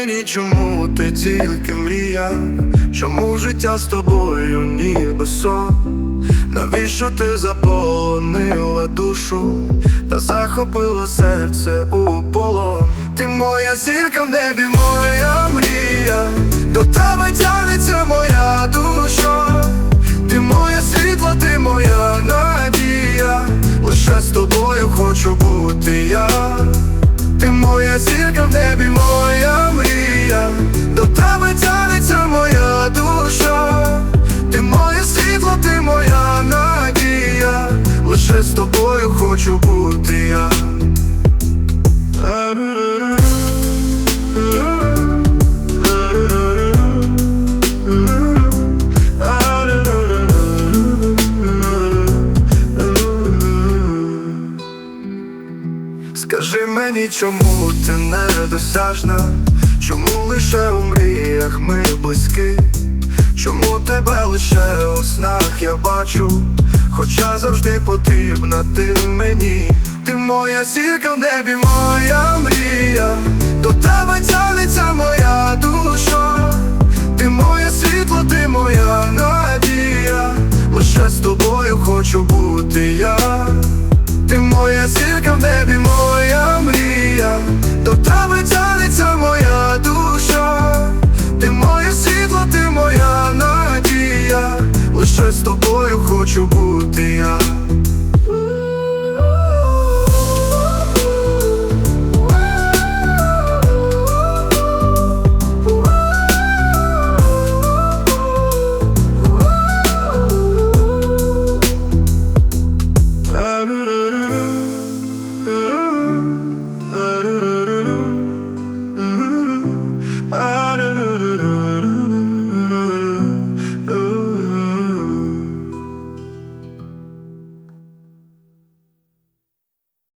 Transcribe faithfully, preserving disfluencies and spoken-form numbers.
мені, чому ти тільки мрія? Чому життя з тобою ніби сон? Навіщо ти заполонила душу та захопила серце у полон? Ти моя зірка в небі, моя мрія, до тебе тягнеться моя душа. Ти моє світло, ти моя надія, лише з тобою хочу бути я. Ти моя зірка в небі, моя мрія, до тебе тягнеться моя душа. Ти моє світло, ти моя надія, лише з тобою хочу бути я. Скажи мені, чому ти недосяжна? Чому лише у мріях ми близькі? Чому тебе лише у снах я бачу, хоча завжди потрібна ти мені? Ти моя зірка в небі, моя мрія, до тебе тягнеться